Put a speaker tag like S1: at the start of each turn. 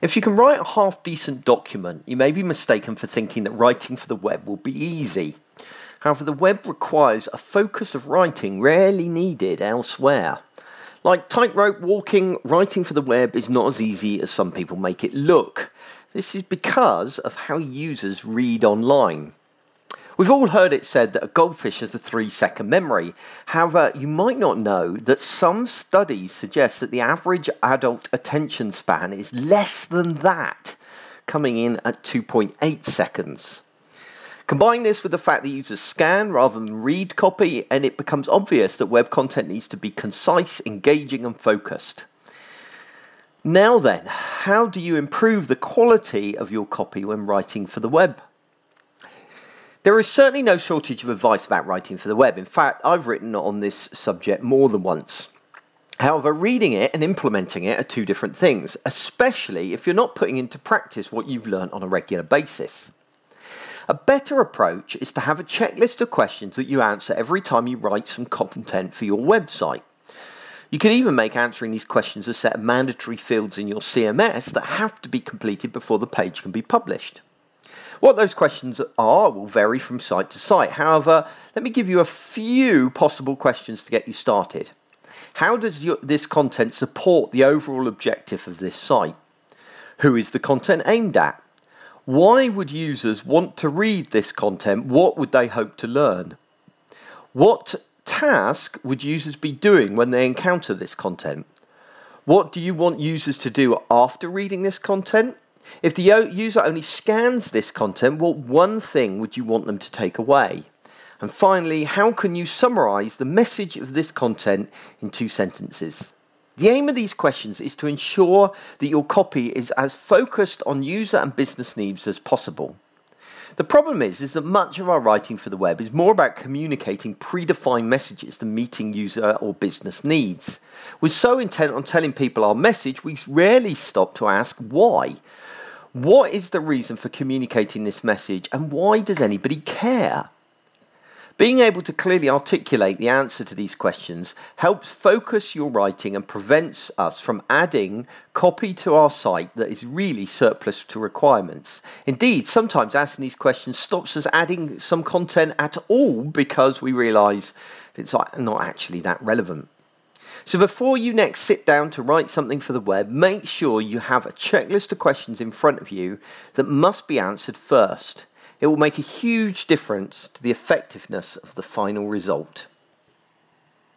S1: If you can write a half-decent document, you may be mistaken for thinking that writing for the web will be easy. However, the web requires a focus of writing rarely needed elsewhere. Like tightrope walking, writing for the web is not as easy as some people make it look. This is because of how users read online. We've all heard it said that a goldfish has a 3-second memory. However, you might not know that some studies suggest that the average adult attention span is less than that, coming in at 2.8 seconds. Combine this with the fact that users scan rather than read copy, and it becomes obvious that web content needs to be concise, engaging, and focused. Now then, how do you improve the quality of your copy when writing for the web? There is certainly no shortage of advice about writing for the web. In fact, I've written on this subject more than once. However, reading it and implementing it are two different things, especially if you're not putting into practice what you've learned on a regular basis. A better approach is to have a checklist of questions that you answer every time you write some content for your website. You can even make answering these questions a set of mandatory fields in your CMS that have to be completed before the page can be published. What those questions are will vary from site to site. However, let me give you a few possible questions to get you started. How does this content support the overall objective of this site? Who is the content aimed at? Why would users want to read this content? What would they hope to learn? What task would users be doing when they encounter this content? What do you want users to do after reading this content? If the user only scans this content, what one thing would you want them to take away? And finally, how can you summarize the message of this content in 2 sentences? The aim of these questions is to ensure that your copy is as focused on user and business needs as possible. The problem is that much of our writing for the web is more about communicating predefined messages than meeting user or business needs. We're so intent on telling people our message, we rarely stop to ask why. What is the reason for communicating this message, and why does anybody care? Being able to clearly articulate the answer to these questions helps focus your writing and prevents us from adding copy to our site that is really surplus to requirements. Indeed, sometimes asking these questions stops us adding some content at all because we realise it's not actually that relevant. So before you next sit down to write something for the web, make sure you have a checklist of questions in front of you that must be answered first. It will make a huge difference to the effectiveness of the final result.